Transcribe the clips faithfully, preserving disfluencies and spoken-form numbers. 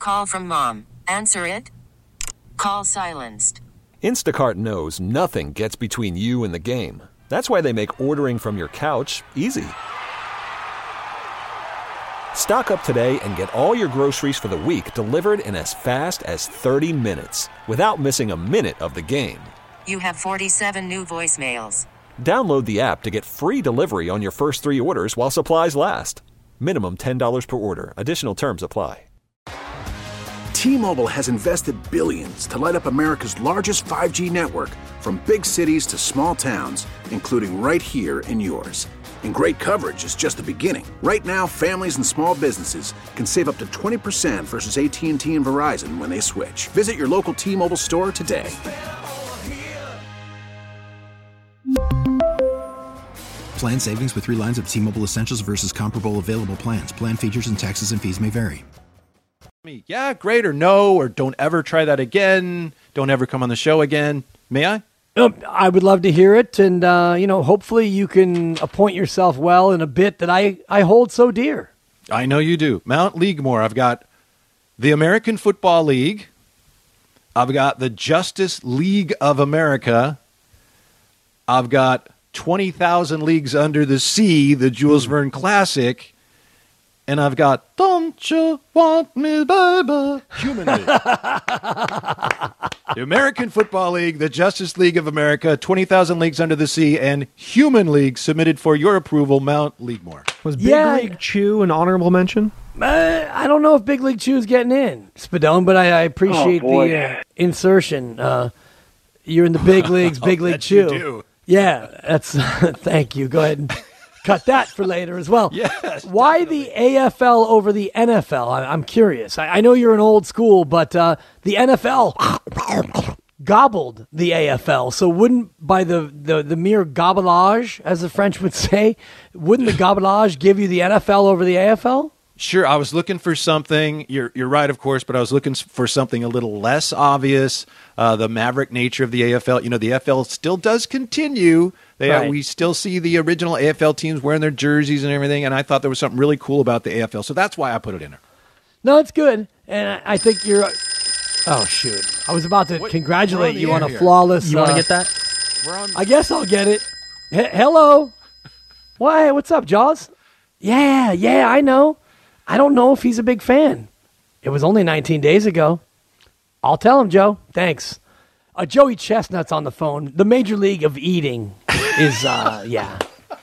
Call from mom. Answer it. Call silenced. Instacart knows nothing gets between you and the game. That's why they make ordering from your couch easy. Stock up today and get all your groceries for the week delivered in as fast as thirty minutes without missing a minute of the game. You have forty-seven new voicemails. Download the app to get free delivery on your first three orders while supplies last. Minimum ten dollars per order. Additional terms apply. T-Mobile has invested billions to light up America's largest five G network, from big cities to small towns, including right here in yours. And great coverage is just the beginning. Right now, families and small businesses can save up to twenty percent versus A T and T and Verizon when they switch. Visit your local T-Mobile store today. Plan savings with three lines of T-Mobile Essentials versus comparable available plans. Plan features and taxes and fees may vary. Yeah, great, or no, or don't ever try that again. Don't ever come on the show again. May I? Um, I would love to hear it, and uh, you know, hopefully you can appoint yourself well in a bit that I, I hold so dear. I know you do. Mount Leaguemore. I've got the American Football League. I've got the Justice League of America. I've got twenty thousand Leagues Under the Sea, the Jules Verne Classic. And I've got Don't You Want Me, Baby? Human League. The American Football League, the Justice League of America, twenty thousand Leagues Under the Sea, and Human League submitted for your approval, Mount Leaguemore. Was Big Yeah. League Chew an honorable mention? Uh, I don't know if Big League Chew's getting in, Spadone, but I, I appreciate Oh, boy. the uh, insertion. Uh, you're in the big leagues, Big League Bet Chew. you do. Yeah, that's. Thank you. Go ahead and cut that for later as well. Yes, Why the A F L over the N F L? I, I'm curious. I, I know you're an old school, but uh, the N F L gobbled the A F L. So wouldn't, by the, the, the mere gobblage, as the French would say, wouldn't the gobblage give you the N F L over the A F L? Sure, I was looking for something. You're you're right, of course, but I was looking for something a little less obvious. Uh, the maverick nature of the A F L. You know, the A F L still does continue. They, Right. uh, we still see the original A F L teams wearing their jerseys and everything, and I thought there was something really cool about the A F L, so that's why I put it in there. No, it's good. And I, I think you're... Oh, shoot. I was about to What- congratulate we're on the you on air a here. flawless... You want uh, to get that? We're on. I guess I'll get it. H- hello? Why? What's up, Jaws? Yeah, yeah, I know. I don't know if he's a big fan. It was only nineteen days ago. I'll tell him, Joe. Thanks. Uh, Joey Chestnut's on the phone. The Major League of Eating is, uh, yeah.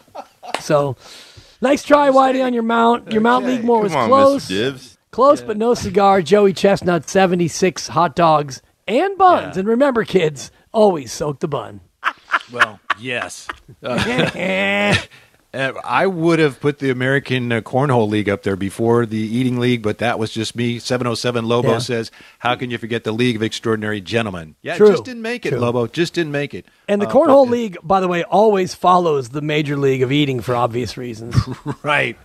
So, nice try, Whitey, on your mount. Your Mount Okay. Leaguemore was Come on, close. Mister Gibbs. Close, but no cigar. Joey Chestnut, seventy-six hot dogs and buns. Yeah. And remember, kids, always soak the bun. Well, yes. Uh, uh, I would have put the American uh, Cornhole League up there before the Eating League, but that was just me. seven oh seven Lobo Yeah. says, how can you forget the League of Extraordinary Gentlemen? Yeah, True. just didn't make it, True. Lobo. Just didn't make it. And the Uh, Cornhole but- League, by the way, always follows the Major League of Eating for obvious reasons. Right.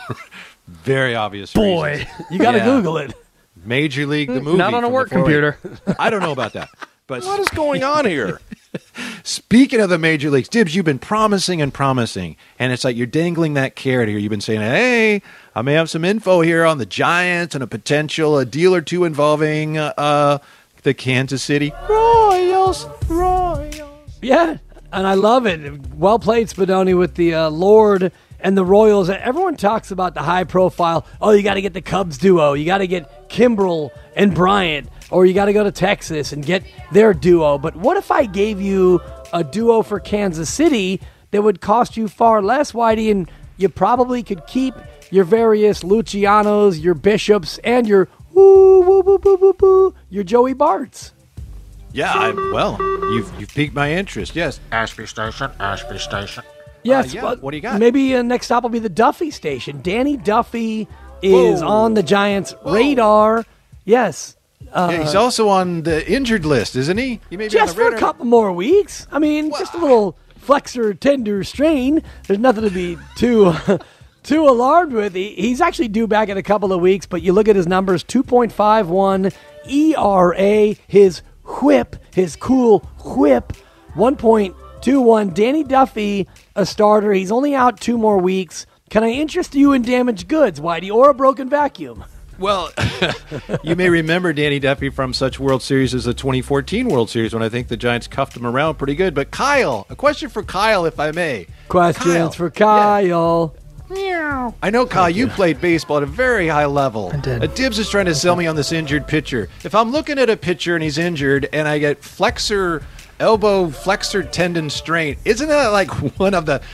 Very obvious Boy. reasons. You got to Yeah. Google it. Major League, the movie. Not on a from work the four oh eight. computer. I don't know about that. But What is going on here? speaking of the major leagues, Dibs, you've been promising and promising, and it's like you're dangling that carrot here. You've been saying, hey, I may have some info here on the Giants and a potential a deal or two involving uh, uh, the Kansas City Royals. Royals. Yeah, and I love it. Well played, Spadoni, with the uh, Lord and the Royals. Everyone talks about the high profile. Oh, you got to get the Cubs duo. You got to get Kimbrel and Bryant. Or you got to go to Texas and get their duo. But what if I gave you a duo for Kansas City that would cost you far less, Whitey, and you probably could keep your various Lucianos, your Bishops, and your woo, woo, woo, woo, woo, woo, your Joey Barts? Yeah, I, well, you've you've piqued my interest. Yes. Ashby Station, Ashby Station. Yes, yeah, but what do you got? Maybe uh, next stop will be the Duffy station. Danny Duffy is Whoa. on the Giants' radar. Yes. Uh, Yeah, he's also on the injured list, isn't he? He may be just on the for a radar. couple more weeks. I mean, just a little flexor tender strain. There's nothing to be too too alarmed with. He, he's actually due back in a couple of weeks, but you look at his numbers, two point five one E R A, his whip, his cool whip, one point two one. Danny Duffy, a starter. He's only out two more weeks. Can I interest you in damaged goods, Whitey, or a broken vacuum? Well, you may remember Danny Duffy from such World Series as the twenty fourteen World Series when I think the Giants cuffed him around pretty good. But Kyle, a question for Kyle, if I may. Questions Kyle. for Kyle. Yeah. I know, Kyle, you played baseball at a very high level. I did. Uh, Dibbs is trying to sell me on this injured pitcher. If I'm looking at a pitcher and he's injured and I get flexor, elbow flexor tendon strain, isn't that like one of the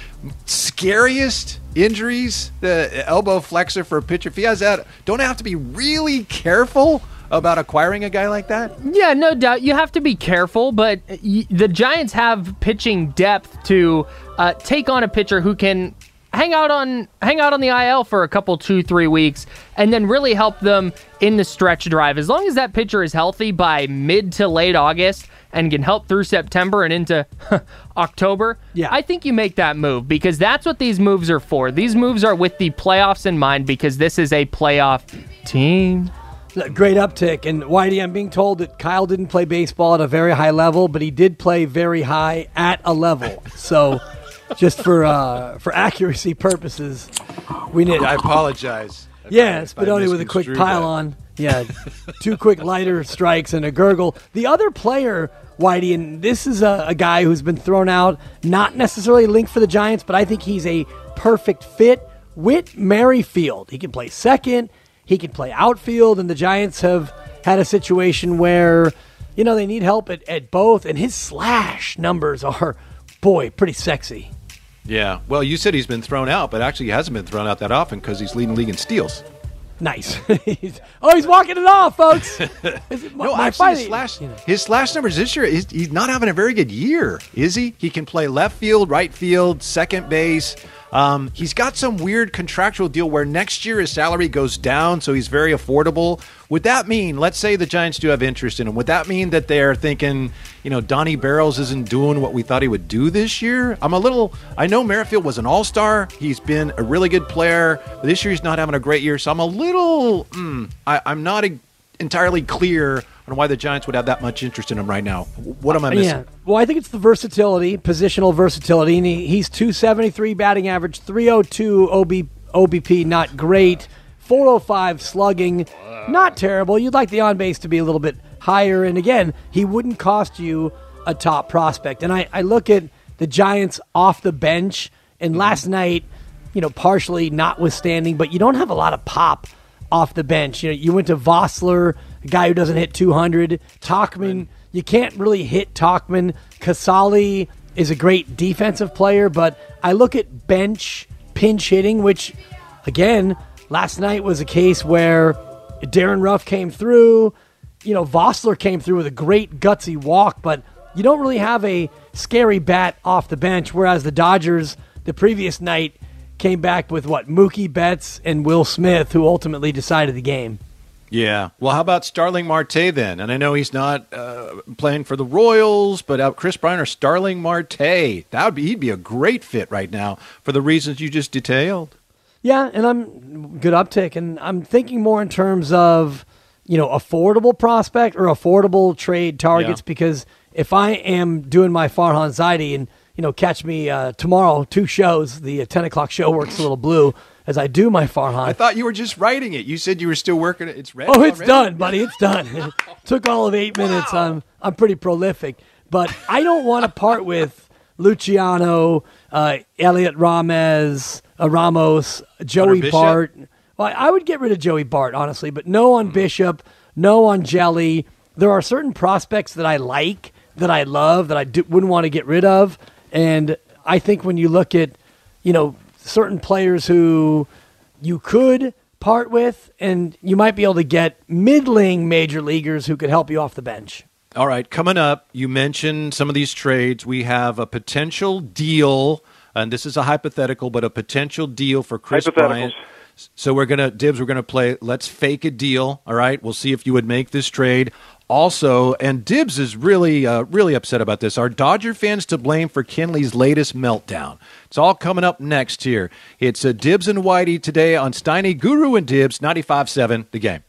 scariest injuries, the elbow flexor for a pitcher? If he has that, don't I have to be really careful about acquiring a guy like that? Yeah, no doubt. You have to be careful, but y- the Giants have pitching depth to uh, take on a pitcher who can hang out on hang out on the I L for a couple, two, three weeks, and then really help them in the stretch drive. As long as that pitcher is healthy by mid to late August and can help through September and into October, yeah. I think you make that move, because that's what these moves are for. These moves are with the playoffs in mind, because this is a playoff team. Great uptick. And Whitey, I'm being told that Kyle didn't play baseball at a very high level, but he did play very high at a level. So just for uh, for accuracy purposes, we need. I apologize. Yeah, if I Spadoni with a quick misconstrued pile that. on. Yeah, two quick lighter strikes and a gurgle. The other player, Whitey, and this is a, a guy who's been thrown out, not necessarily linked for the Giants, but I think he's a perfect fit. Whit Merrifield. He can play second. He can play outfield, and the Giants have had a situation where, you know, they need help at, at both, and his slash numbers are, boy, pretty sexy. Yeah. Well, you said he's been thrown out, but actually he hasn't been thrown out that often because he's leading the league in steals. Nice. He's- oh, he's walking it off, folks. Is it my- No, my actually, his fighting- slash, you know. his slash numbers this year, he's, he's not having a very good year, is he? He can play left field, right field, second base. Um, he's got some weird contractual deal where next year his salary goes down, so he's very affordable. Would that mean, let's say the Giants do have interest in him, would that mean that they're thinking, you know, Donnie Barrels isn't doing what we thought he would do this year? I'm a little, I know Merrifield was an all-star. He's been a really good player. But this year he's not having a great year, so I'm a little, mm, I, I'm not a, entirely clear on why the Giants would have that much interest in him right now. What am I missing? Yeah. Well, I think it's the versatility, positional versatility. And he, he's two seventy-three batting average, three oh two O B, O B P, not great, four oh five slugging, not terrible. You'd like the on base to be a little bit higher. And again, he wouldn't cost you a top prospect. And I, I look at the Giants off the bench, and last night, you know, partially notwithstanding, but you don't have a lot of pop off the bench. You know, you went to Vossler, a guy who doesn't hit two hundred. Talkman, you can't really hit Talkman. Casali is a great defensive player, but I look at bench pinch hitting, which, again, last night was a case where Darren Ruff came through. You know, Vossler came through with a great gutsy walk, but you don't really have a scary bat off the bench, whereas the Dodgers the previous night came back with, what, Mookie Betts and Will Smith, who ultimately decided the game. Yeah. Well, how about Starling Marte then? And I know he's not uh, playing for the Royals, but uh, Chris Bryant or Starling Marte, that would be, he'd be a great fit right now for the reasons you just detailed. Yeah, and I'm good uptick, and I'm thinking more in terms of, you know, affordable prospect or affordable trade targets, Yeah. because if I am doing my Farhan Zaidi, and, you know, catch me uh, tomorrow, two shows, the uh, ten o'clock show works a little blue as I do my Farhan. I thought you were just writing it. You said you were still working it. It's ready. Oh, it's already? done, buddy. It's done. It took all of eight minutes. I'm I'm pretty prolific, but I don't want to part with Luciano, uh, Elliot Ramez, uh, Ramos, Joey Bishop? Bart. Well, I would get rid of Joey Bart, honestly, but no on Bishop, no on Jelly. There are certain prospects that I like, that I love, that I do, wouldn't want to get rid of, and I think when you look at, you know, certain players who you could part with, and you might be able to get middling major leaguers who could help you off the bench. All right, coming up, you mentioned some of these trades. We have a potential deal, and this is a hypothetical, but a potential deal for Chris Bryant. So we're going to, Dibs, we're going to play Let's Fake a Deal, all right? We'll see if you would make this trade. Also, and Dibs is really, uh, really upset about this. Are Dodger fans to blame for Kenley's latest meltdown? It's all coming up next here. It's uh, Dibs and Whitey today on Steiny, Guru and Dibs, ninety-five seven, The Game.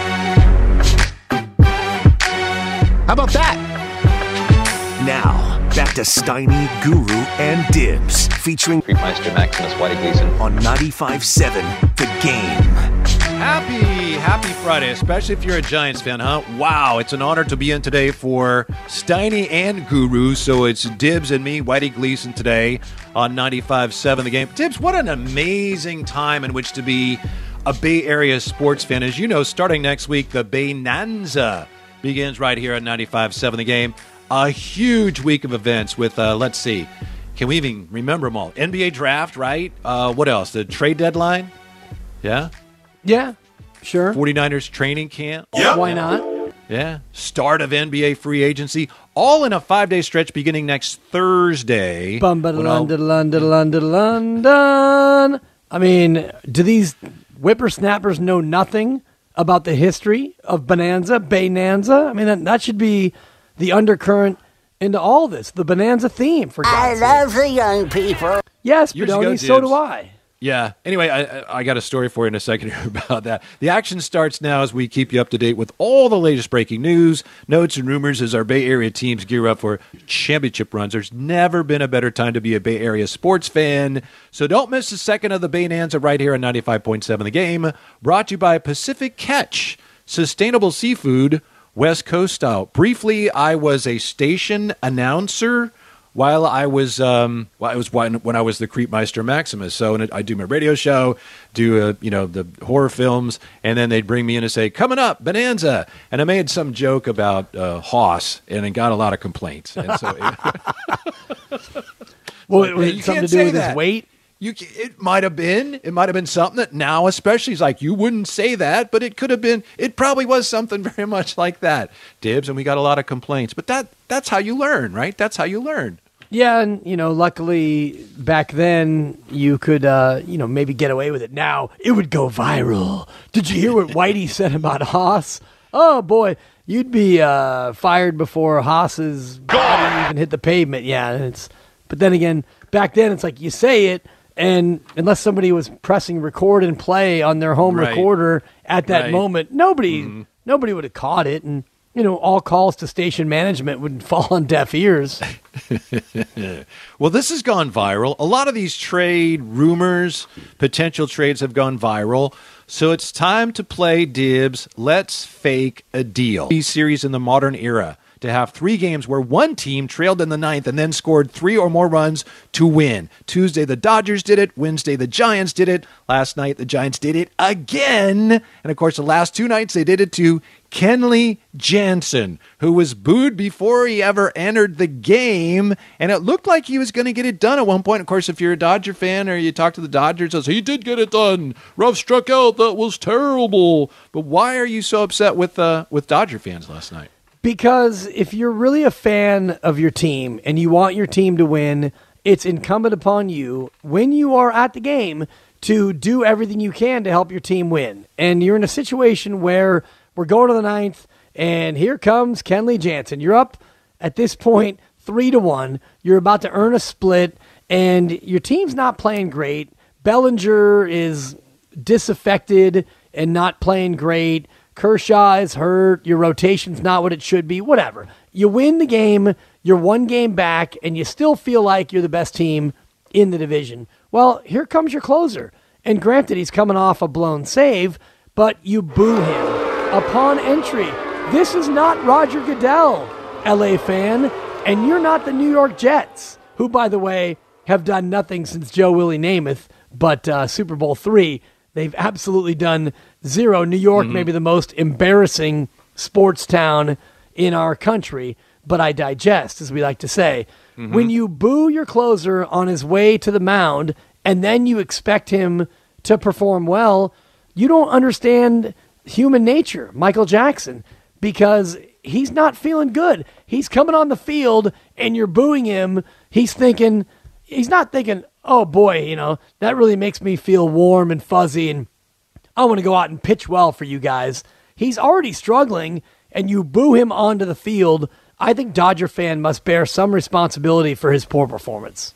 How about that? Now, back to Steiny, Guru, and Dibs, featuring Creepmeister Maximus Whitey Gleason on ninety-five seven The Game. Happy, happy Friday, especially if you're a Giants fan, huh? Wow, it's an honor to be in today for Steiny and Guru. So it's Dibs and me, Whitey Gleason, today on ninety-five seven The Game. Dibs, what an amazing time in which to be a Bay Area sports fan. As you know, starting next week, the Baynanza begins right here at ninety-five seven The Game. A huge week of events with, uh, let's see, can we even remember them all? N B A draft, right? Uh, what else? The trade deadline? Yeah? Yeah, sure. 49ers training camp? Yeah. Why not? Yeah. Start of N B A free agency, all in a five-day stretch beginning next Thursday. Bum, ba, London, London, London, London. I mean, do these whippersnappers know nothing about the history of Bonanza, Baynanza? I mean, that, that should be the undercurrent into all this, the Bonanza theme, for God's I love the young people. Yes, Years ago, Bedoni, so Dibs. do I. Yeah. Anyway, I, I got a story for you in a second here about that. The action starts now as we keep you up to date with all the latest breaking news, notes, and rumors as our Bay Area teams gear up for championship runs. There's never been a better time to be a Bay Area sports fan. So don't miss a second of the Baynanza right here on ninety-five point seven The Game. Brought to you by Pacific Catch, sustainable seafood, West Coast style. Briefly, I was a station announcer while I was, um, well, it was when, when I was the Creepmeister Maximus. So and I do my radio show, do, uh, you know, the horror films, and then they'd bring me in and say, coming up, Bonanza. And I made some joke about uh, Hoss, and it got a lot of complaints. And so, well, like, it was you something can't to do say with that. his weight? You, it might have been. It might have been something that now, especially, is like, you wouldn't say that, but it could have been. It probably was something very much like that, Dibs, and we got a lot of complaints. But that that's how you learn, right? That's how you learn. Yeah, and, you know, luckily back then you could, uh, you know, maybe get away with it. Now it would go viral. Did you hear what Whitey said about Haas? Oh, boy, you'd be uh, fired before Haas's body even hit the pavement. Yeah, it's. But then again, back then it's like you say it, and unless somebody was pressing record and play on their home Right. recorder at that Right. moment, nobody, Mm-hmm. nobody would have caught it, and you know, all calls to station management would fall on deaf ears. Well, this has gone viral. A lot of these trade rumors, potential trades have gone viral. So it's time to play Dibs. Let's fake a deal. These series in the modern era to have three games where one team trailed in the ninth and then scored three or more runs to win. Tuesday, the Dodgers did it. Wednesday, the Giants did it. Last night, the Giants did it again. And, of course, the last two nights, they did it to Kenley Jansen, who was booed before he ever entered the game. And it looked like he was going to get it done at one point. Of course, if you're a Dodger fan or you talk to the Dodgers, they'll say, he did get it done. Ruff struck out. That was terrible. But why are you so upset with uh, with Dodger fans last night? Because if you're really a fan of your team and you want your team to win, it's incumbent upon you, when you are at the game, to do everything you can to help your team win. And you're in a situation where we're going to the ninth, and here comes Kenley Jansen. You're up at this point three to one. You're about to earn a split, and your team's not playing great. Bellinger is disaffected and not playing great. Kershaw is hurt. Your rotation's not what it should be. Whatever. You win the game. You're one game back, and you still feel like you're the best team in the division. Well, here comes your closer. And granted, he's coming off a blown save, but you boo him upon entry. This is not Roger Goodell, L A fan, and you're not the New York Jets, who, by the way, have done nothing since Joe Willie Namath, but uh, Super Bowl three. They've absolutely done zero. New York, mm-hmm. maybe the most embarrassing sports town in our country, but I digest, as we like to say. Mm-hmm. When you boo your closer on his way to the mound and then you expect him to perform well, you don't understand human nature, Michael Jackson, because he's not feeling good. He's coming on the field and you're booing him. He's thinking, he's not thinking, oh boy, you know, that really makes me feel warm and fuzzy and I want to go out and pitch well for you guys. He's already struggling and you boo him onto the field. I think Dodger fan must bear some responsibility for his poor performance.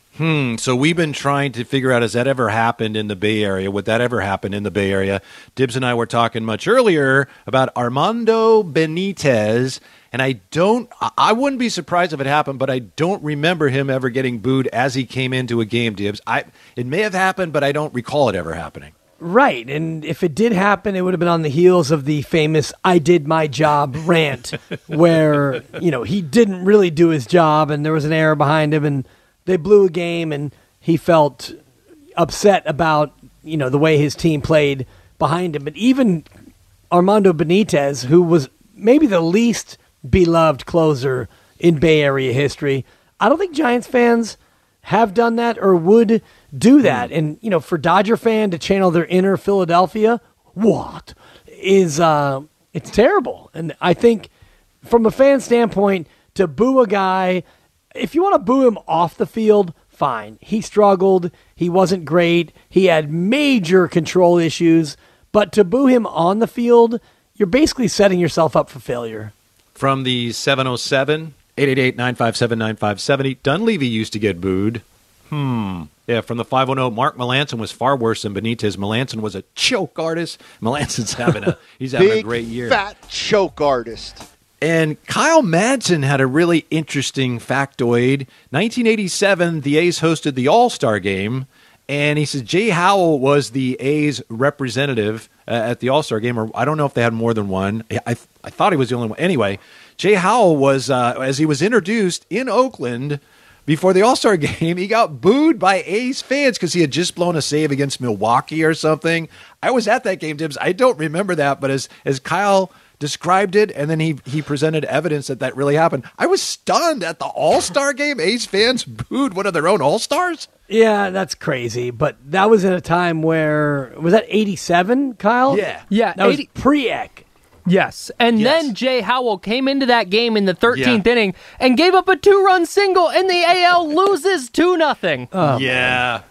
Hmm. So we've been trying to figure out, has that ever happened in the Bay Area? Would that ever happen in the Bay Area? Dibs and I were talking much earlier about Armando Benitez, and I don't, I wouldn't be surprised if it happened, but I don't remember him ever getting booed as he came into a game, Dibs. I, it may have happened, but I don't recall it ever happening. Right, and if it did happen, it would have been on the heels of the famous "I did my job" rant, where, you know, he didn't really do his job, and there was an error behind him, and they blew a game, and he felt upset about, you know, the way his team played behind him. But even Armando Benitez, who was maybe the least beloved closer in Bay Area history, I don't think Giants fans have done that or would do that. And, you know, for Dodger fan to channel their inner Philadelphia, what is, uh, it's terrible. And I think from a fan standpoint, to boo a guy, if you want to boo him off the field, fine. He struggled. He wasn't great. He had major control issues. But to boo him on the field, you're basically setting yourself up for failure. From the seven oh seven, eight eight eight, nine five seven, nine five seven zero, Dunleavy used to get booed. Hmm. Yeah, from the five one zero, Mark Melanson was far worse than Benitez. Melanson was a choke artist. Melanson's having a he's having Big, a great year. Fat choke artist. And Kyle Madsen had a really interesting factoid. nineteen eighty-seven, the A's hosted the All-Star Game, and he says Jay Howell was the A's representative uh, at the All-Star Game, or I don't know if they had more than one. I I thought he was the only one. Anyway, Jay Howell was, uh, as he was introduced in Oakland before the All-Star Game, he got booed by A's fans because he had just blown a save against Milwaukee or something. I was at that game, Dibs. I don't remember that, but as as Kyle described it, and then he he presented evidence that that really happened, I was stunned at the All-Star Game. A's fans booed one of their own All-Stars? Yeah, that's crazy. But that was in a time where, was that eighty-seven, Kyle? Yeah. Yeah. That eighty was pre-Eck. Yes, and Yes. then Jay Howell came into that game in the thirteenth Yeah. inning and gave up a two-run single, and the A L loses two nothing. Oh, Yeah.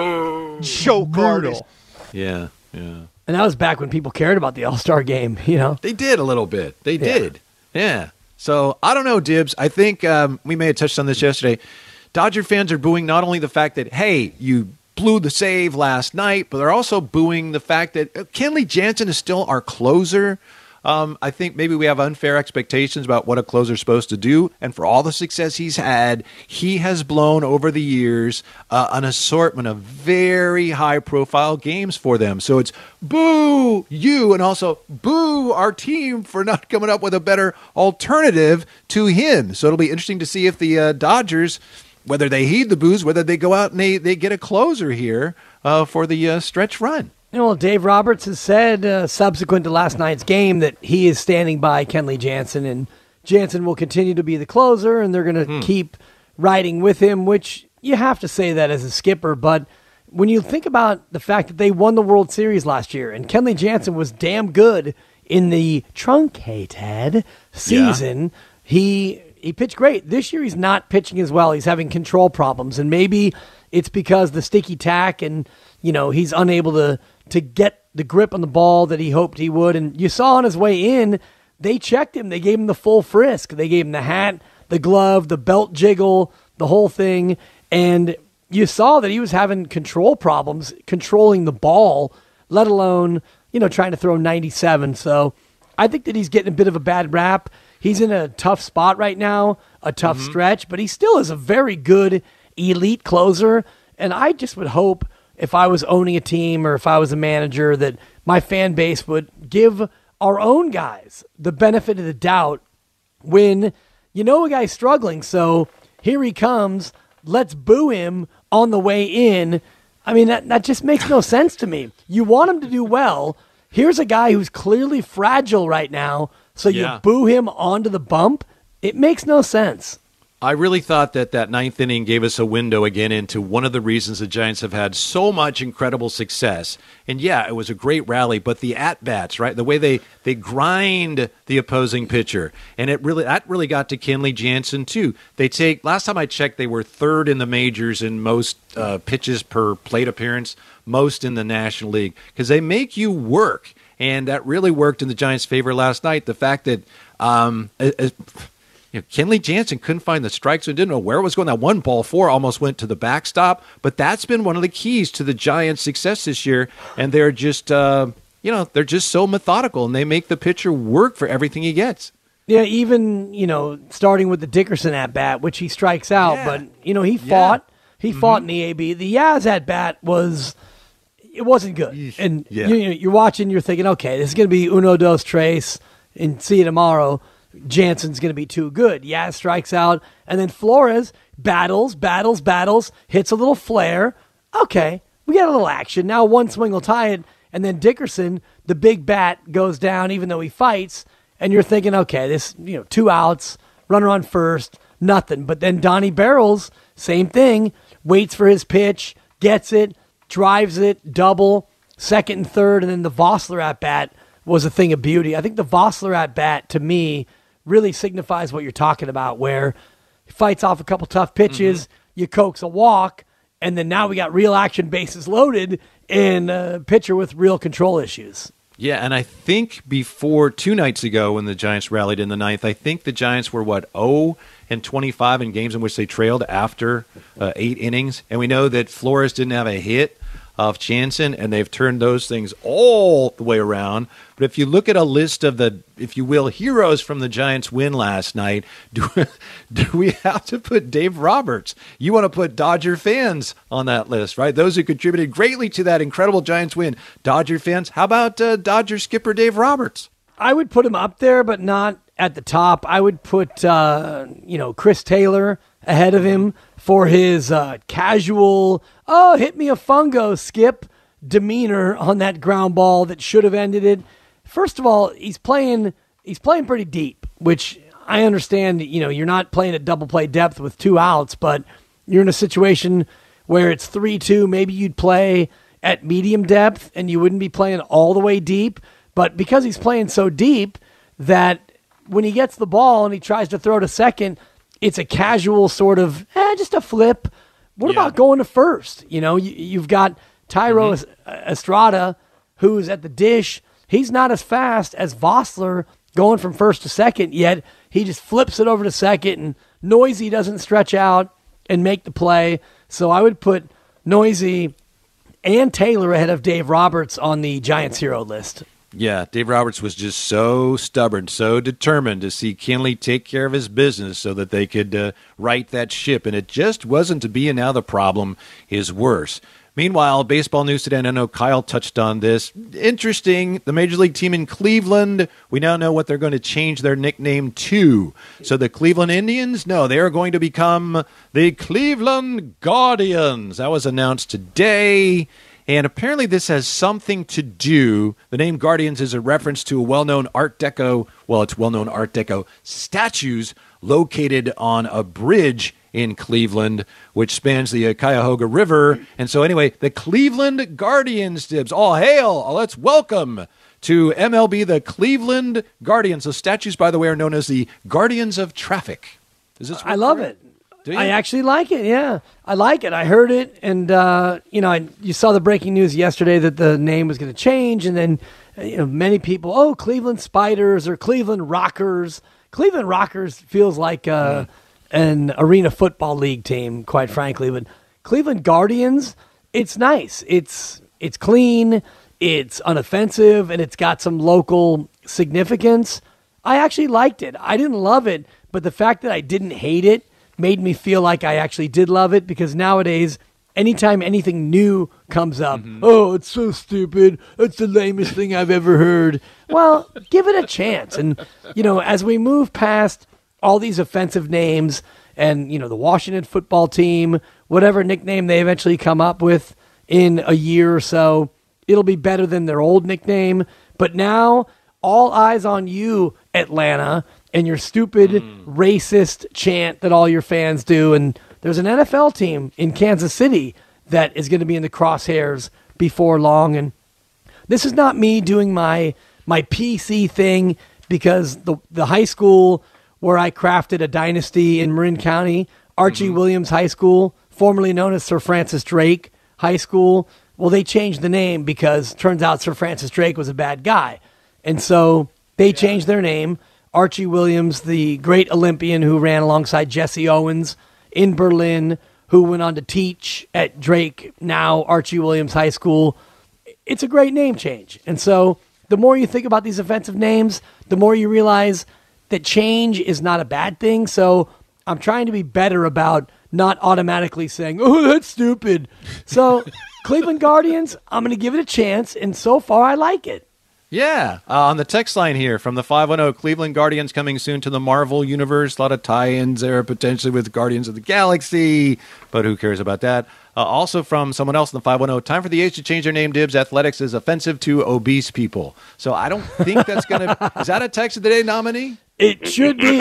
Choke artist. Yeah, yeah. And that was back when people cared about the All-Star Game, you know? They did a little bit. They did. Yeah. So, I don't know, Dibs. I think um, we may have touched on this yesterday. Dodger fans are booing not only the fact that, hey, you blew the save last night, but they're also booing the fact that uh, Kenley Jansen is still our closer. Um, I think maybe we have unfair expectations about what a closer is supposed to do. And for all the success he's had, he has blown over the years uh, an assortment of very high-profile games for them. So it's boo you, and also boo our team for not coming up with a better alternative to him. So it'll be interesting to see if the uh, Dodgers, whether they heed the boos, whether they go out and they, they get a closer here uh, for the uh, stretch run. You know, Dave Roberts has said uh, subsequent to last night's game that he is standing by Kenley Jansen, and Jansen will continue to be the closer, and they're going to Hmm. keep riding with him, which you have to say that as a skipper. But when you think about the fact that they won the World Series last year, and Kenley Jansen was damn good in the truncated season, he he pitched great. This year he's not pitching as well. He's having control problems, and maybe it's because the sticky tack, and you know he's unable to to get the grip on the ball that he hoped he would. And you saw on his way in, they checked him. They gave him the full frisk. They gave him the hat, the glove, the belt jiggle, the whole thing. And you saw that he was having control problems controlling the ball, let alone, you know, trying to throw ninety-seven. So I think that he's getting a bit of a bad rap. He's in a tough spot right now, a tough Mm-hmm. stretch, but he still is a very good elite closer. And I just would hope, if I was owning a team or if I was a manager, that my fan base would give our own guys the benefit of the doubt when you know a guy's struggling. So here he comes. Let's boo him on the way in. I mean, that, that just makes no sense to me. You want him to do well. Here's a guy who's clearly fragile right now, so Yeah. you boo him onto the bump? It makes no sense. I really thought that that ninth inning gave us a window again into one of the reasons the Giants have had so much incredible success. And yeah, it was a great rally, but the at-bats, right? The way they, they grind the opposing pitcher. And it really that really got to Kenley Jansen, too. They take, last time I checked, they were third in the majors in most uh, pitches per plate appearance, most in the National League, because they make you work. And that really worked in the Giants' favor last night. The fact that um, as, You know, Kenley Jansen couldn't find the strike zone, didn't know where it was going. That one ball four almost went to the backstop, but that's been one of the keys to the Giants' success this year. And they're just, uh, you know, they're just so methodical, and they make the pitcher work for everything he gets. Yeah, even, you know, starting with the Dickerson at bat, which he strikes out, Yeah. but, you know, he fought. Yeah. He mm-hmm. fought in the A B. The Yaz at bat was, it wasn't good. And Yeah. you, you're watching, you're thinking, okay, this is going to be uno, dos, tres, and see you tomorrow. Jansen's going to be too good. Yaz strikes out, and then Flores battles, battles, battles, hits a little flare. Okay, we got a little action. Now one swing will tie it, and then Dickerson, the big bat, goes down even though he fights, and you're thinking, okay, this, you know, two outs, runner on first, nothing. But then Donnie Barrels, same thing, waits for his pitch, gets it, drives it, double, second and third, and then the Vossler at bat was a thing of beauty. I think the Vossler at bat, to me, really signifies what you're talking about, where he fights off a couple tough pitches, mm-hmm. you coax a walk, and then now we got real action, bases loaded, and a pitcher with real control issues. Yeah, and I think before two nights ago when the Giants rallied in the ninth, I think the Giants were, what, oh and twenty-five in games in which they trailed after uh, eight innings. And we know that Flores didn't have a hit off Jansen, and they've turned those things all the way around. But if you look at a list of the, if you will, heroes from the Giants' win last night, do, do we have to put Dave Roberts? You want to put Dodger fans on that list, right? Those who contributed greatly to that incredible Giants win. Dodger fans. How about uh, Dodger skipper Dave Roberts? I would put him up there, but not at the top. I would put, uh, you know, Chris Taylor ahead of him for his uh, casual, oh, hit me a fungo, Skip, demeanor on that ground ball that should have ended it. First of all, he's playing he's playing pretty deep, which I understand, you know, you're not playing at double play depth with two outs, but you're in a situation where it's three two, maybe you'd play at medium depth and you wouldn't be playing all the way deep. But because he's playing so deep that when he gets the ball and he tries to throw to second, it's a casual sort of, eh, just a flip. What yeah. about going to first? You know, you, you've got Tyro mm-hmm. Estrada, who's at the dish. He's not as fast as Vossler going from first to second, yet he just flips it over to second, and Noisy doesn't stretch out and make the play. So I would put Noisy and Taylor ahead of Dave Roberts on the Giants hero list. Yeah, Dave Roberts was just so stubborn, so determined to see Kenley take care of his business so that they could uh, right that ship, and it just wasn't to be, and now the problem is worse. Meanwhile, baseball news today, and I know Kyle touched on this. Interesting, the Major League team in Cleveland, we now know what they're going to change their nickname to. So the Cleveland Indians, no, they are going to become the Cleveland Guardians. That was announced today. And apparently this has something to do, the name Guardians is a reference to a well-known Art Deco, well, it's well-known Art Deco statues located on a bridge in Cleveland, which spans the uh, Cuyahoga River. And so anyway, the Cleveland Guardians, Dibs, all hail, let's welcome to M L B the Cleveland Guardians. Those statues, by the way, are known as the Guardians of Traffic. Is this I love it. I actually like it, yeah. I like it. I heard it, and, uh, you know, I, you saw the breaking news yesterday that the name was going to change, and then, you know, many people, oh, Cleveland Spiders or Cleveland Rockers. Cleveland Rockers feels like uh, mm. an arena football league team, quite frankly, but Cleveland Guardians, it's nice. It's it's clean, it's unoffensive, and it's got some local significance. I actually liked it. I didn't love it, but the fact that I didn't hate it made me feel like I actually did love it, because nowadays, anytime anything new comes up, mm-hmm. oh, it's so stupid, it's the lamest thing I've ever heard. Well, give it a chance. And, you know, as we move past all these offensive names and, you know, the Washington football team, whatever nickname they eventually come up with in a year or so, it'll be better than their old nickname. But now, all eyes on you, Atlanta, and your stupid mm. racist chant that all your fans do. And there's an N F L team in Kansas City that is going to be in the crosshairs before long. And this is not me doing my my P C thing, because the the high school where I crafted a dynasty in Marin County, Archie mm-hmm. Williams High School, formerly known as Sir Francis Drake High School, well, they changed the name because turns out Sir Francis Drake was a bad guy. And so they yeah. changed their name. Archie Williams, the great Olympian who ran alongside Jesse Owens in Berlin, who went on to teach at Drake, now Archie Williams High School. It's a great name change. And so the more you think about these offensive names, the more you realize that change is not a bad thing. So I'm trying to be better about not automatically saying, oh, that's stupid. So Cleveland Guardians, I'm going to give it a chance, and so far I like it. Yeah, uh, on the text line here from the five one zero, Cleveland Guardians coming soon to the Marvel Universe. A lot of tie-ins there potentially with Guardians of the Galaxy, but who cares about that? Uh, also from someone else in the five one zero, time for the A's to change their name, Dibs. Athletics is offensive to obese people. So I don't think that's going to – is that a Text of the Day nominee? It should be.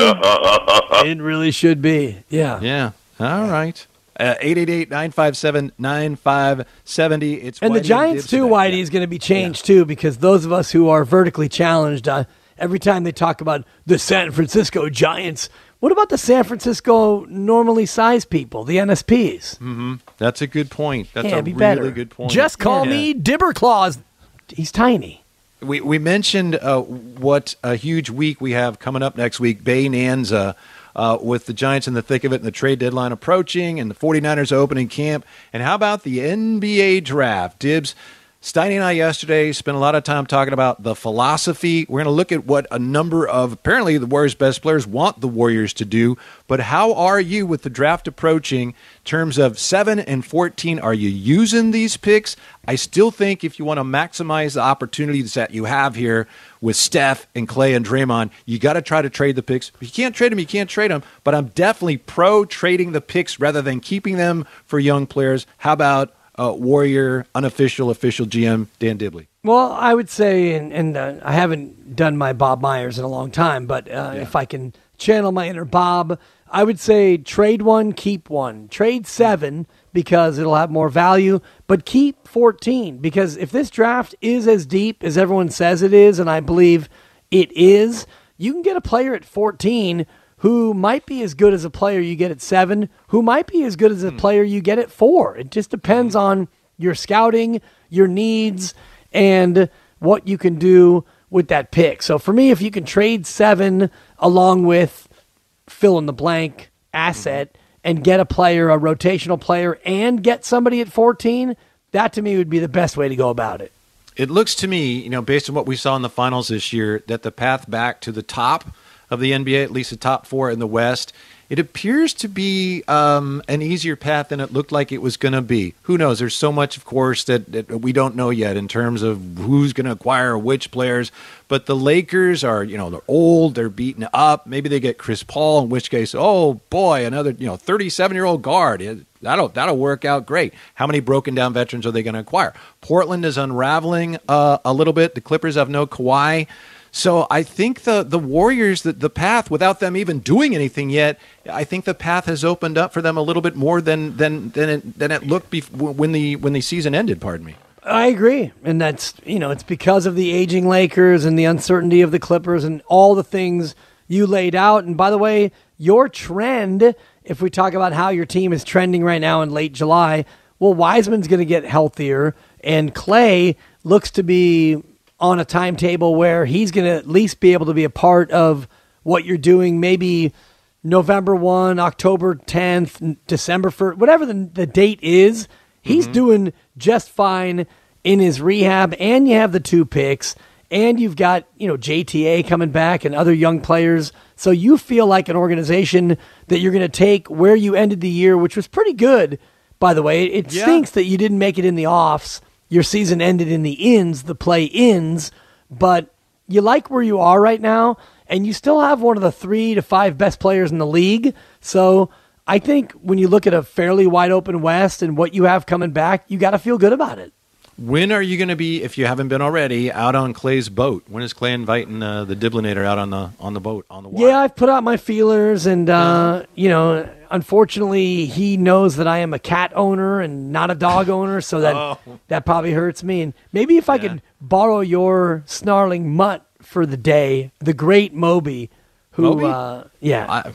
It really should be, yeah. Yeah, all right. Uh, eight eight eight, nine five seven, nine five seven zero. It's and Whitey the Giants, and too, today. Whitey, Yeah. is going to be changed, too, because those of us who are vertically challenged, uh, every time they talk about the San Francisco Giants, what about the San Francisco normally sized people, the N S Ps? Mm-hmm. That's a good point. That's Yeah, a be really better. good point. Just call Yeah. me Dibber Claws. He's tiny. We we mentioned uh, what a huge week we have coming up next week. Bay Nanza uh, with the Giants in the thick of it and the trade deadline approaching and the 49ers opening camp. And how about the N B A draft? Dibs, Steiny and I yesterday spent a lot of time talking about the philosophy. We're going to look at what a number of, apparently the Warriors' best players want the Warriors to do. But how are you with the draft approaching in terms of seven and fourteen? Are you using these picks? I still think if you want to maximize the opportunities that you have here with Steph and Clay and Draymond, you got to try to trade the picks. If you can't trade them, you can't trade them. But I'm definitely pro trading the picks rather than keeping them for young players. How about Uh, Warrior, unofficial, official G M, Dan Dibley? Well, I would say, and, and uh, I haven't done my Bob Myers in a long time, but uh, if I can channel my inner Bob, I would say trade one, keep one. Trade seven because it'll have more value, but keep fourteen because if this draft is as deep as everyone says it is, and I believe it is, you can get a player at fourteen who might be as good as a player you get at seven, who might be as good as a player you get at four. It just depends on your scouting, your needs, and what you can do with that pick. So for me, if you can trade seven along with fill in the blank asset and get a player, a rotational player, and get somebody at fourteen, that to me would be the best way to go about it. It looks to me, you know, based on what we saw in the finals this year, that the path back to the top of the N B A, at least the top four in the West, it appears to be um, an easier path than it looked like it was going to be. Who knows? There's so much, of course, that, that we don't know yet in terms of who's going to acquire which players. But the Lakers are, you know, they're old, they're beaten up. Maybe they get Chris Paul, in which case, oh boy, another, you know, thirty-seven-year-old guard. That'll that'll work out great. How many broken down veterans are they going to acquire? Portland is unraveling uh, a little bit. The Clippers have no Kawhi. So I think the, the Warriors, the, the path, without them even doing anything yet, I think the path has opened up for them a little bit more than than than it, than it looked bef- when the when the season ended. Pardon me. I agree, and that's you know it's because of the aging Lakers and the uncertainty of the Clippers and all the things you laid out. And by the way, your trend, if we talk about how your team is trending right now in late July, well, Wiseman's going to get healthier, and Clay looks to be on a timetable where he's going to at least be able to be a part of what you're doing, maybe November first, October tenth, December first, whatever the, the date is, he's mm-hmm. doing just fine in his rehab, and you have the two picks, and you've got, you know, J T A coming back and other young players. So you feel like an organization that you're going to take where you ended the year, which was pretty good, by the way. It yeah. stinks that you didn't make it in the offs. Your season ended in the ins, the play-ins, but you like where you are right now, and you still have one of the three to five best players in the league. So I think when you look at a fairly wide-open West and what you have coming back, you got to feel good about it. When are you going to be, if you haven't been already, out on Clay's boat? When is Clay inviting uh, the Diblinator out on the on the boat, on the water? Yeah, I've put out my feelers, and, uh, you know, unfortunately, he knows that I am a cat owner and not a dog owner, so that oh. that probably hurts me. And maybe if I yeah. could borrow your snarling mutt for the day, the great Moby, who, Moby? Uh, yeah. I,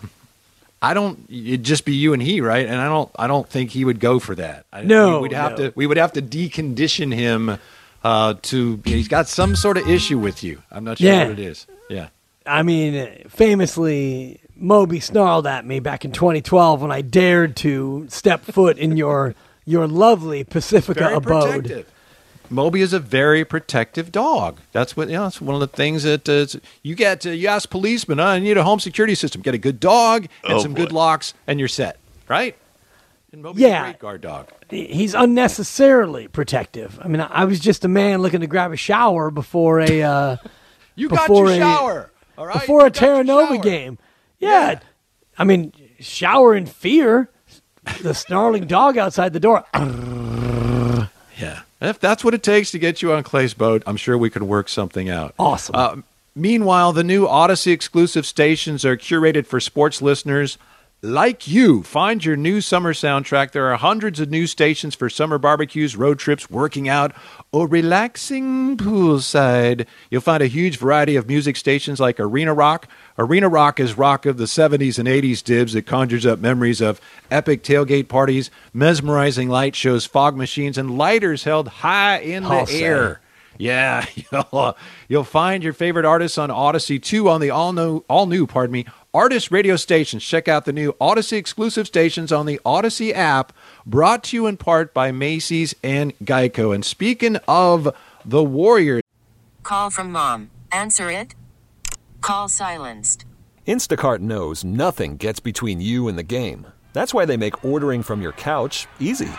I don't. It'd just be you and he, right? And I don't. I don't think he would go for that. I, no, we would have no. to. We would have to decondition him uh, to. He's got some sort of issue with you. I'm not sure yeah. what it is. Yeah. I mean, famously, Moby snarled at me back in twenty twelve when I dared to step foot in your your lovely Pacifica Very abode. protective. Moby is a very protective dog. That's what you know. It's one of the things that uh, you get. Uh, you ask policemen, "I need a home security system. Get a good dog and Oh, some boy. good locks, and you're set." Right? And Moby's Yeah. a great guard dog. He's unnecessarily protective. I mean, I was just a man looking to grab a shower before a uh, You got before your a, shower, all right? before You a got your Terra Nova shower. game. Yeah. I mean, shower in fear. The snarling dog outside the door. Yeah. If that's what it takes to get you on Clay's boat, I'm sure we can work something out. Awesome. Uh, meanwhile, the new Odyssey exclusive stations are curated for sports listeners like you. Find your new summer soundtrack. There are hundreds of new stations for summer barbecues, road trips, working out, or relaxing poolside. You'll find a huge variety of music stations like Arena Rock. Arena Rock is rock of the seventies and eighties, Dibs. It conjures up memories of epic tailgate parties, mesmerizing light shows, fog machines, and lighters held high in the I'll say. air. Yeah, you'll, you'll find your favorite artists on Odyssey two on the all new, all new, pardon me, Artist radio stations. Check out the new Odyssey exclusive stations on the Odyssey app, brought to you in part by Macy's and Geico. And speaking of the Warriors, Call from mom. Answer it. Call silenced. Instacart knows nothing gets between you and the game. That's why they make ordering from your couch easy.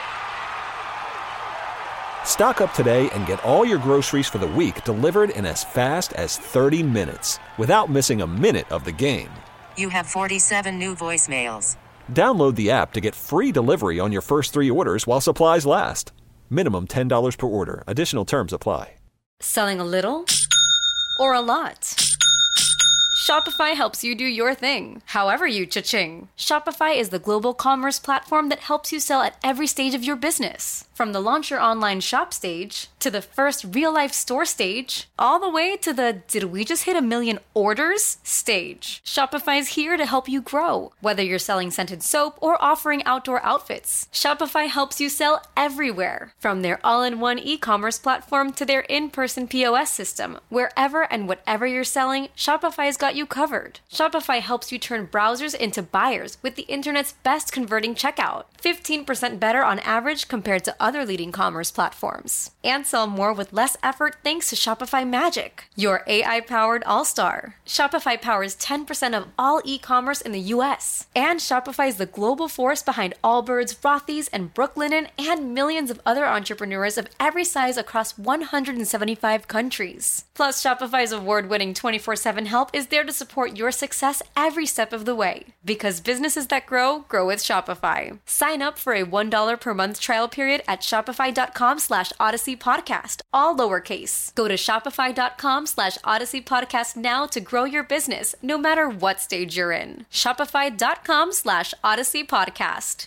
Stock up today and get all your groceries for the week delivered in as fast as thirty minutes without missing a minute of the game. You have forty-seven new voicemails. Download the app to get free delivery on your first three orders while supplies last. Minimum ten dollars per order. Additional terms apply. Selling a little or a lot? Shopify helps you do your thing, however you cha-ching. Shopify is the global commerce platform that helps you sell at every stage of your business. From the launch your online shop stage, to the first real-life store stage, all the way to the did we just hit a million orders stage. Shopify's here to help you grow. Whether you're selling scented soap or offering outdoor outfits, Shopify helps you sell everywhere. From their all-in-one e-commerce platform to their in-person P O S system, wherever and whatever you're selling, Shopify's got you covered. Shopify helps you turn browsers into buyers with the internet's best converting checkout. fifteen percent better on average compared to other leading commerce platforms. And sell more with less effort thanks to Shopify Magic, your A I-powered all-star. Shopify powers ten percent of all e-commerce in the U S. And Shopify is the global force behind Allbirds, Rothy's, and Brooklinen, and millions of other entrepreneurs of every size across one hundred seventy-five countries. Plus, Shopify's award-winning twenty-four seven help is there to support your success every step of the way. Because businesses that grow, grow with Shopify. Sign up for a one dollar per month trial period at shopify.com slash Odyssey Podcast, all lowercase. Go to shopify.com slash Odyssey Podcast now to grow your business, no matter what stage you're in. Shopify.com slash Odyssey Podcast.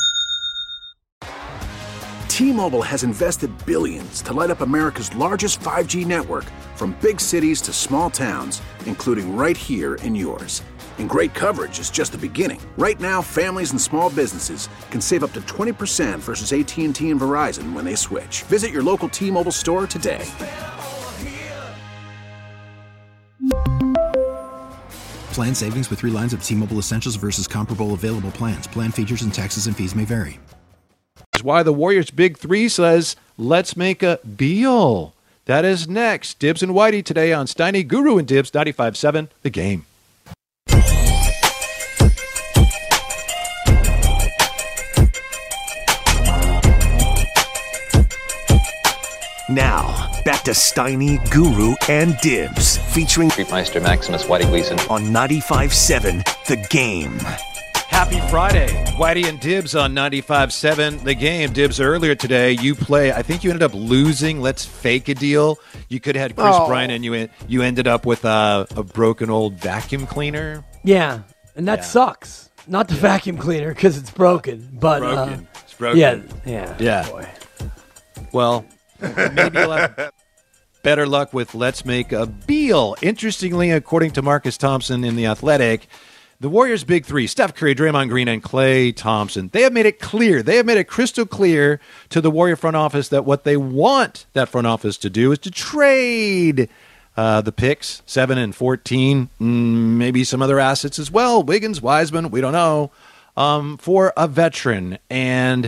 T-Mobile has invested billions to light up America's largest five G network, from big cities to small towns, including right here in yours. And great coverage is just the beginning. Right now, families and small businesses can save up to twenty percent versus A T and T and Verizon when they switch. Visit your local T-Mobile store today. Plan savings with three lines of T-Mobile Essentials versus comparable available plans. Plan features and taxes and fees may vary. is why the Warriors' Big Three says, let's make a deal. That is next. Dibs and Whitey today on Steiny, Guru and Dibs, ninety-five seven, The Game. Now, back to Steiny, Guru, and Dibs, featuring Meister Maximus Whitey Gleason on ninety-five seven, The Game. Happy Friday. Whitey and Dibs on ninety-five seven, The Game. Dibs, earlier today, you play, I think you ended up losing Let's Fake a Deal. You could have had Chris Oh. Bryant, and you you ended up with a, a broken old vacuum cleaner. Yeah, and that Yeah. sucks. Not the vacuum cleaner because it's broken, but Broken. Uh, It's broken. Yeah, yeah, Yeah. Boy. Well, maybe you'll have better luck with Let's Make a Deal. Interestingly, according to Marcus Thompson in The Athletic, the Warriors' Big Three, Steph Curry, Draymond Green, and Klay Thompson, they have made it clear, they have made it crystal clear to the Warrior front office that what they want that front office to do is to trade uh, the picks, seven and fourteen, mm, maybe some other assets as well. Wiggins, Wiseman, we don't know, um, for a veteran. And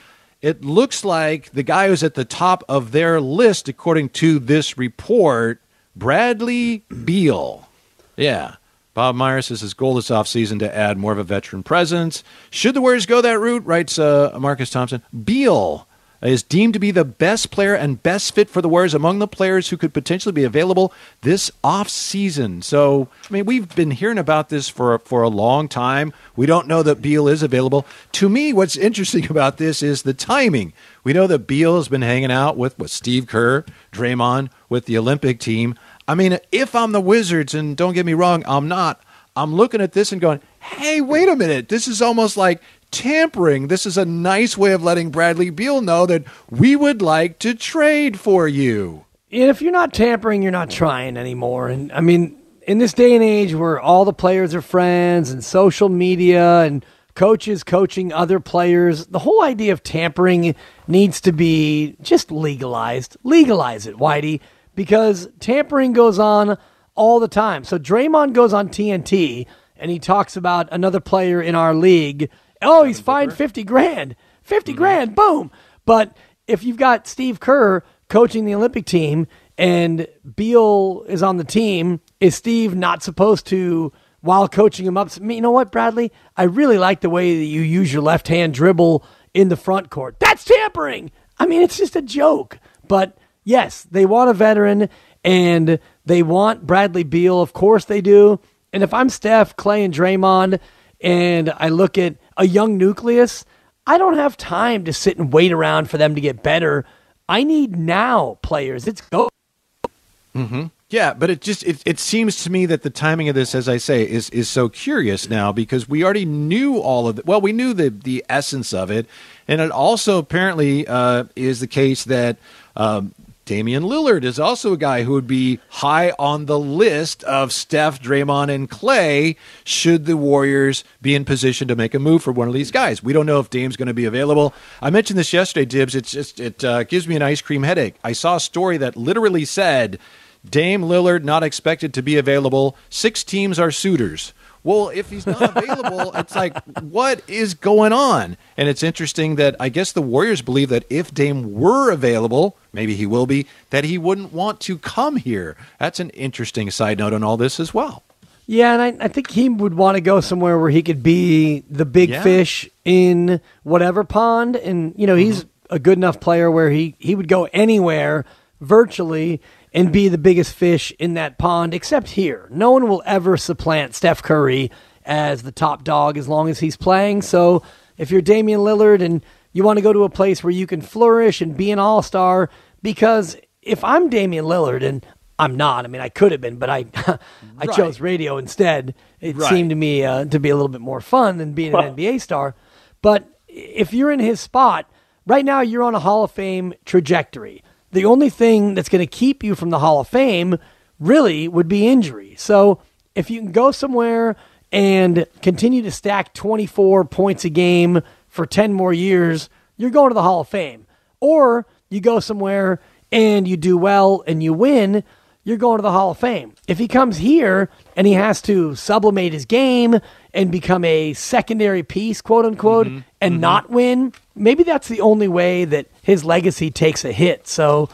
it looks like the guy who's at the top of their list, according to this report, Bradley Beal. Yeah. Bob Myers says his goal this offseason to add more of a veteran presence. Should the Warriors go that route, writes uh, Marcus Thompson, Beal is deemed to be the best player and best fit for the Warriors among the players who could potentially be available this offseason. So, I mean, we've been hearing about this for, for a long time. We don't know that Beal is available. To me, what's interesting about this is the timing. We know that Beal has been hanging out with, with Steve Kerr, Draymond, with the Olympic team. I mean, if I'm the Wizards, and don't get me wrong, I'm not, I'm looking at this and going, hey, wait a minute. This is almost like tampering. This is a nice way of letting Bradley Beal know that we would like to trade for you. And if you're not tampering, you're not trying anymore. And I mean, in this day and age where all the players are friends and social media and coaches coaching other players, the whole idea of tampering needs to be just legalized. Legalize it, Whitey, because tampering goes on all the time. So Draymond goes on T N T and he talks about another player in our league. Oh, he's fined fifty grand. fifty mm-hmm. grand, boom. But if you've got Steve Kerr coaching the Olympic team and Beal is on the team, is Steve not supposed to, while coaching him up, you know what, Bradley? I really like the way that you use your left-hand dribble in the front court. That's tampering. I mean, it's just a joke. But yes, they want a veteran, and they want Bradley Beal. Of course they do. And if I'm Steph, Clay, and Draymond, and I look at a young nucleus, I don't have time to sit and wait around for them to get better. I need now players. It's go. Mm-hmm. Yeah, but it just it, it seems to me that the timing of this, as I say, is is so curious now because we already knew all of it. Well, we knew the the essence of it, and it also apparently uh, is the case that um, Damian Lillard is also a guy who would be high on the list of Steph, Draymond, and Clay should the Warriors be in position to make a move for one of these guys. We don't know if Dame's going to be available. I mentioned this yesterday, Dibs. It's just it uh, gives me an ice cream headache. I saw a story that literally said Dame Lillard not expected to be available. Six teams are suitors. Well, if he's not available, it's like, what is going on? And it's interesting that I guess the Warriors believe that if Dame were available, maybe he will be, that he wouldn't want to come here. That's an interesting side note on all this as well. Yeah, and I, I think he would want to go somewhere where he could be the big Yeah. fish in whatever pond. And, you know, he's mm-hmm. a good enough player where he, he would go anywhere virtually and be the biggest fish in that pond, except here. No one will ever supplant Steph Curry as the top dog as long as he's playing. So if you're Damian Lillard and you want to go to a place where you can flourish and be an all-star, because if I'm Damian Lillard, and I'm not, I mean, I could have been, but I I Right. chose radio instead. It Right. seemed to me uh, to be a little bit more fun than being an N B A star. But if you're in his spot, right now you're on a Hall of Fame trajectory. The only thing that's going to keep you from the Hall of Fame really would be injury. So if you can go somewhere and continue to stack twenty-four points a game for ten more years, you're going to the Hall of Fame. Or you go somewhere and you do well and you win, you're going to the Hall of Fame. If he comes here and he has to sublimate his game and become a secondary piece, quote unquote, Mm-hmm. and Mm-hmm. not win, maybe that's the only way that his legacy takes a hit. So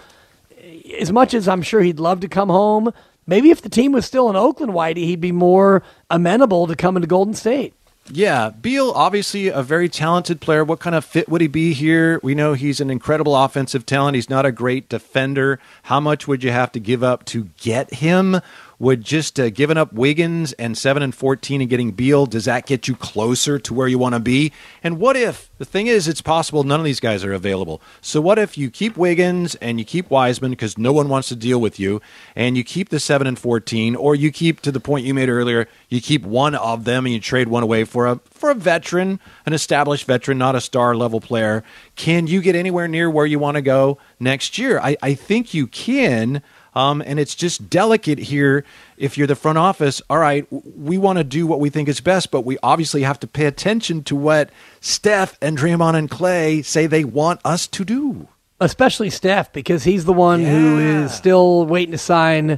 as much as I'm sure he'd love to come home, maybe if the team was still in Oakland, Whitey, he'd be more amenable to coming to Golden State. Yeah, Beal, obviously a very talented player. What kind of fit would he be here? We know he's an incredible offensive talent. He's not a great defender. How much would you have to give up to get him? Would just uh, giving up Wiggins and seven and fourteen and getting Beal, does that get you closer to where you want to be? And what if, the thing is, it's possible none of these guys are available. So what if you keep Wiggins and you keep Wiseman because no one wants to deal with you, and you keep the seven and fourteen, or you keep, to the point you made earlier, you keep one of them and you trade one away for a for a veteran, an established veteran, not a star level player. Can you get anywhere near where you want to go next year? I, I think you can. Um, and it's just delicate here if you're the front office. All right, we want to do what we think is best, but we obviously have to pay attention to what Steph and Draymond and Clay say they want us to do. Especially Steph, because he's the one Yeah. who is still waiting to sign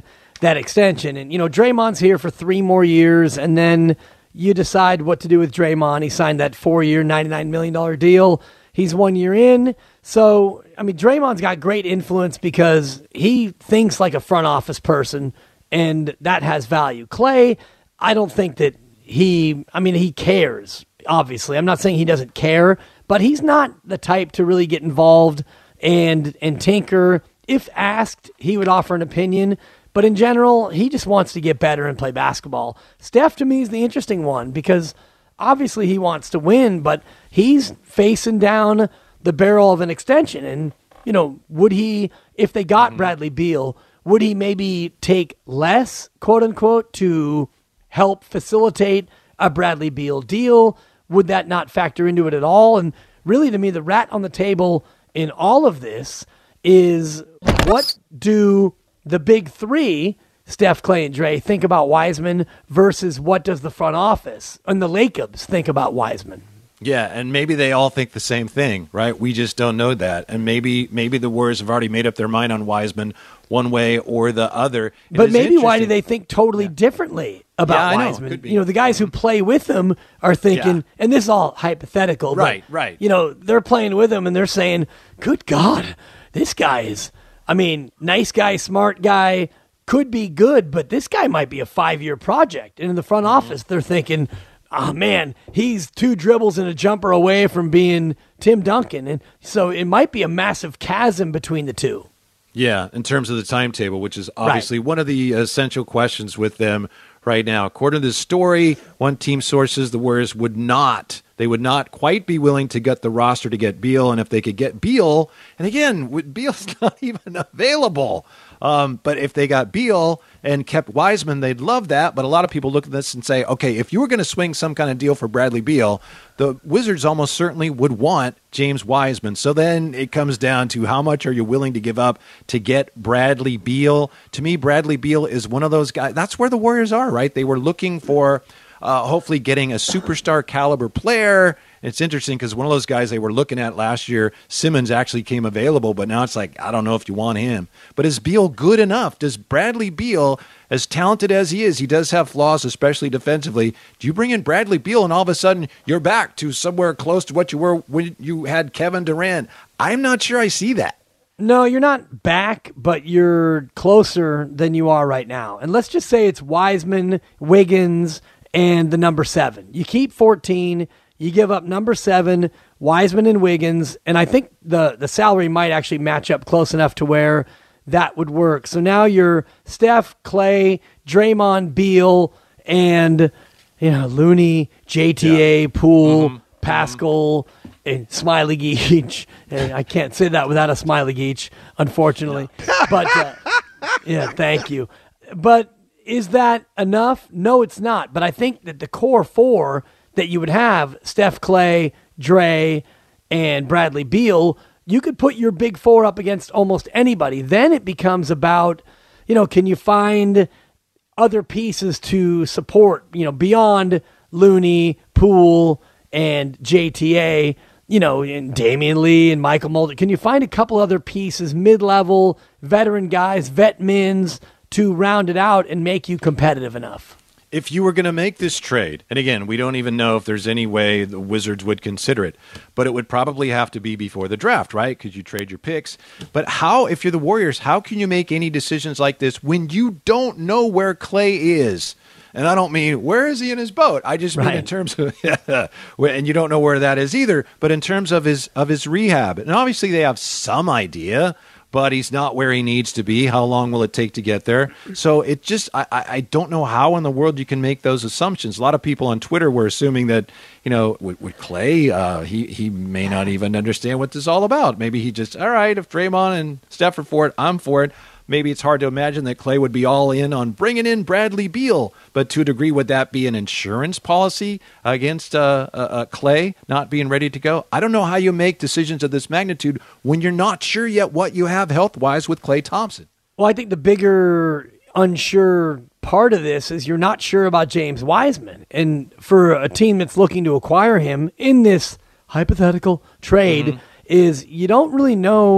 that extension. And, you know, Draymond's here for three more years, and then you decide what to do with Draymond. He signed that four-year, ninety-nine million dollars deal. He's one year in. So, I mean, Draymond's got great influence because he thinks like a front office person, and that has value. Klay, I don't think that he, I mean, he cares, obviously. I'm not saying he doesn't care, but he's not the type to really get involved and and tinker. If asked, he would offer an opinion. But in general, he just wants to get better and play basketball. Steph, to me, is the interesting one because obviously he wants to win, but he's facing down the barrel of an extension. And, you know, would he, if they got mm-hmm. Bradley Beal, would he maybe take less, quote unquote, to help facilitate a Bradley Beal deal? Would that not factor into it at all? And really, to me, the rat on the table in all of this is what do the big three, Steph, Klay, and Dre, think about Wiseman versus what does the front office and the Lakers think about Wiseman? Yeah, and maybe they all think the same thing, right? We just don't know that. And maybe maybe the Warriors have already made up their mind on Wiseman one way or the other. It but maybe why do they think totally yeah. differently about yeah, Wiseman? Know. You know, the guys who play with him are thinking, yeah. and this is all hypothetical, right, but, right. you know, they're playing with him and they're saying, good God, this guy is, I mean, nice guy, smart guy, could be good, but this guy might be a five-year project. And in the front mm-hmm. office, they're thinking, oh, man, he's two dribbles and a jumper away from being Tim Duncan. And so it might be a massive chasm between the two. Yeah, in terms of the timetable, which is obviously right. one of the essential questions with them right now. According to the story, one team sources, the Warriors would not, they would not quite be willing to gut the roster to get Beal. And if they could get Beal, and again, Beal's not even available. Um, but if they got Beal and kept Wiseman, they'd love that. But a lot of people look at this and say, okay, if you were going to swing some kind of deal for Bradley Beal, the Wizards almost certainly would want James Wiseman. So then it comes down to how much are you willing to give up to get Bradley Beal? To me, Bradley Beal is one of those guys. That's where the Warriors are, right? They were looking for uh, hopefully getting a superstar caliber player. It's interesting because one of those guys they were looking at last year, Simmons, actually came available, but now it's like, I don't know if you want him. But is Beal good enough? Does Bradley Beal, as talented as he is, he does have flaws, especially defensively, do you bring in Bradley Beal and all of a sudden you're back to somewhere close to what you were when you had Kevin Durant? I'm not sure I see that. No, you're not back, but you're closer than you are right now. And let's just say it's Wiseman, Wiggins, and the number seven. You keep fourteen. You give up number seven, Wiseman and Wiggins, and I think the, the salary might actually match up close enough to where that would work. So now you're Steph, Klay, Draymond, Beal, and you know Looney, J T A, yeah. Poole, mm-hmm. Pascal, and Smiley Geach. And I can't say that without a Smiley Geach, unfortunately. No. But uh, yeah, thank you. But is that enough? No, it's not. But I think that the core four that you would have, Steph, Klay, Dre, and Bradley Beal, you could put your big four up against almost anybody. Then it becomes about, you know, can you find other pieces to support, you know, beyond Looney, Poole, and J T A, you know, and Damian Lee and Michael Mulder. Can you find a couple other pieces, mid-level, veteran guys, vet mins, to round it out and make you competitive enough? If you were going to make this trade, and again, we don't even know if there's any way the Wizards would consider it, but it would probably have to be before the draft, right? Because you trade your picks. But how, if you're the Warriors, how can you make any decisions like this when you don't know where Klay is? And I don't mean, where is he in his boat? I just mean right. in terms of, and you don't know where that is either, but in terms of his of his rehab. And obviously they have some idea, but he's not where he needs to be. How long will it take to get there? So it just, I, I don't know how in the world you can make those assumptions. A lot of people on Twitter were assuming that, you know, with, with Klay, uh, he, he may not even understand what this is all about. Maybe he just, all right, if Draymond and Steph are for it, I'm for it. Maybe it's hard to imagine that Klay would be all in on bringing in Bradley Beal. But to a degree, would that be an insurance policy against uh, uh, uh, Klay not being ready to go? I don't know how you make decisions of this magnitude when you're not sure yet what you have health-wise with Klay Thompson. Well, I think the bigger unsure part of this is you're not sure about James Wiseman. And for a team that's looking to acquire him in this hypothetical trade mm-hmm. is you don't really know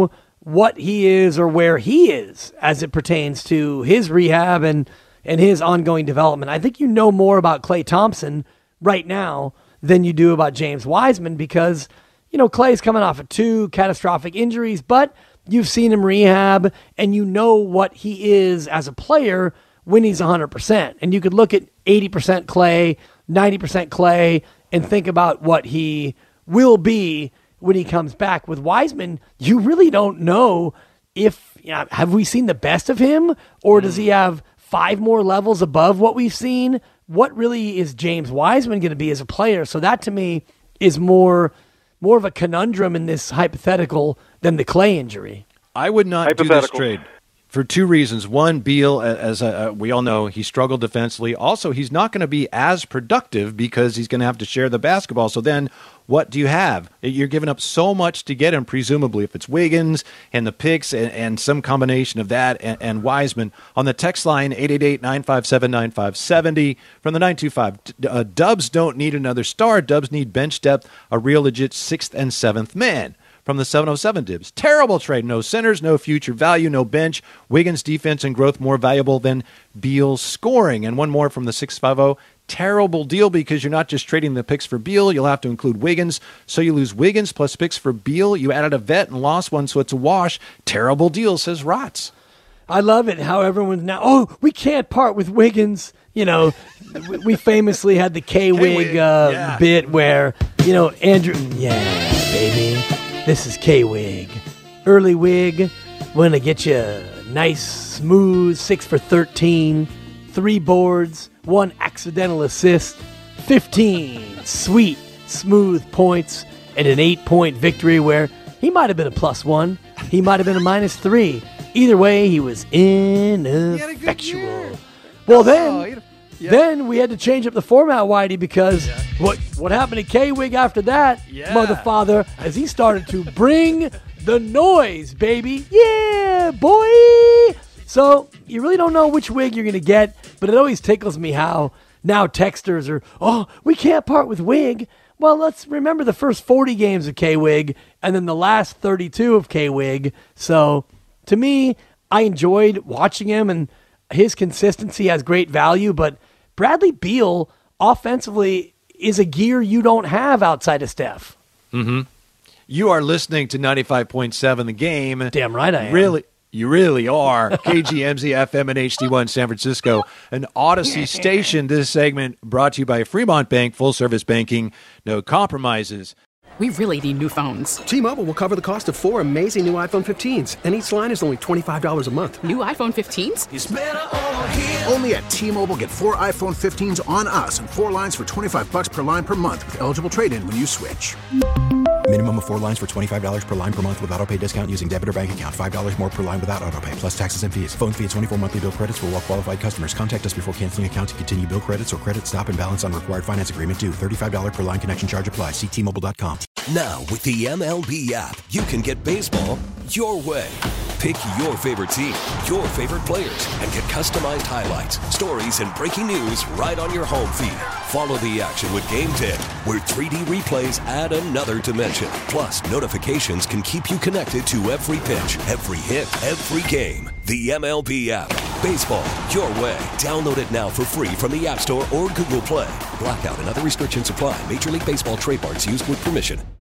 what he is or where he is as it pertains to his rehab and, and his ongoing development. I think you know more about Klay Thompson right now than you do about James Wiseman because, you know, Klay's coming off of two catastrophic injuries, but you've seen him rehab and you know what he is as a player when he's one hundred percent. And you could look at eighty percent Klay, ninety percent Klay, and think about what he will be when he comes back. With Wiseman, you really don't know if, you know, have we seen the best of him or does he have five more levels above what we've seen? What really is James Wiseman going to be as a player? So that to me is more more of a conundrum in this hypothetical than the Klay injury. I would not do this trade for two reasons. One, Beal, as uh, we all know, he struggled defensively. Also, he's not going to be as productive because he's going to have to share the basketball. So then what do you have? You're giving up so much to get him, presumably, if it's Wiggins and the picks and, and some combination of that and, and Wiseman. On the text line, eight eight eight, nine five seven, nine five seven zero from the nine two five. Uh, Dubs don't need another star. Dubs need bench depth, a real legit sixth and seventh man. From the seven oh seven Dibs. Terrible trade. No centers, no future value, no bench. Wiggins' defense and growth more valuable than Beal's scoring. And one more from the six five zero. Terrible deal because you're not just trading the picks for Beal. You'll have to include Wiggins. So you lose Wiggins plus picks for Beal. You added a vet and lost one, so it's a wash. Terrible deal, says Rots. I love it how everyone's now, oh, we can't part with Wiggins. You know, we famously had the K-Wig uh, yeah. bit where, you know, Andrew, yeah, baby. This is K-Wig. Early wig. We're going to get you a nice, smooth six for thirteen. Three boards. One accidental assist. fifteen sweet, smooth points. And an eight-point victory where he might have been a plus one. He might have been a minus three. Either way, he was ineffectual. Well, then... Yeah. Then we had to change up the format, Whitey, because yeah. what what happened to K-Wig after that, yeah. mother father, as he started to bring the noise, baby. Yeah, boy. So you really don't know which wig you're going to get, but it always tickles me how now texters are, oh, we can't part with Wig. Well, let's remember the first forty games of K-Wig and then the last thirty-two of K-Wig. So to me, I enjoyed watching him, and his consistency has great value, but Bradley Beal offensively is a gear you don't have outside of Steph. Mm-hmm. You are listening to ninety-five point seven The Game. Damn right I am. Really, you really are. K G M Z F M and H D one San Francisco, an Odyssey station. This segment brought to you by Fremont Bank, full service banking, no compromises. We really need new phones. T-Mobile will cover the cost of four amazing new iPhone fifteens, and each line is only twenty-five dollars a month. New iPhone fifteens? It's better over here. Only at T-Mobile, get four iPhone fifteens on us and four lines for twenty-five dollars per line per month with eligible trade-in when you switch. Minimum of four lines for twenty-five dollars per line per month with autopay discount using debit or bank account. five dollars more per line without autopay, plus taxes and fees. Phone fee at twenty-four monthly bill credits for well-qualified customers. Contact us before canceling account to continue bill credits or credit stop and balance on required finance agreement due. thirty-five dollars per line connection charge applies. See T Mobile dot com. Now, with the M L B app, you can get baseball your way. Pick your favorite team, your favorite players, and get customized highlights, stories, and breaking news right on your home feed. Follow the action with Game Tip, where three D replays add another dimension. Plus, notifications can keep you connected to every pitch, every hit, every game. The M L B app. Baseball your way. Download it now for free from the App Store or Google Play. Blackout and other restrictions apply. Major League Baseball trademarks used with permission.